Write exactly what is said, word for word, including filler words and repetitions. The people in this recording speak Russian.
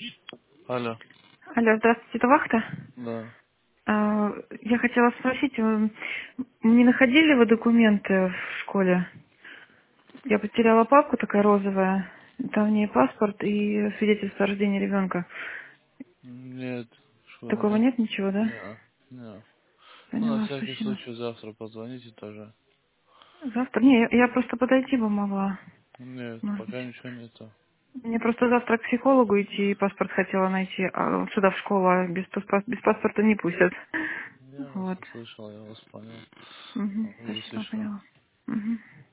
Алло. Алло, здравствуйте, это Вахта. Да. А, Я хотела спросить, вы не находили вы документы в школе? Я потеряла папку такая розовая, там в ней паспорт и свидетельство о рождении ребенка. Нет, что Такого нет. нет ничего, да? Не, не. Ну, на Поняла, всякий спасибо. случай завтра позвоните тоже. Завтра? Не, я я просто подойти бы могла, Нет, может пока быть. ничего нету. Мне просто завтра к психологу идти, и паспорт хотела найти, а вот сюда в школу, а без, паспорта- без паспорта не пустят. Я вас Вот. услышал, я вас понял. Угу, А, если спасибо, что. поняла. Угу.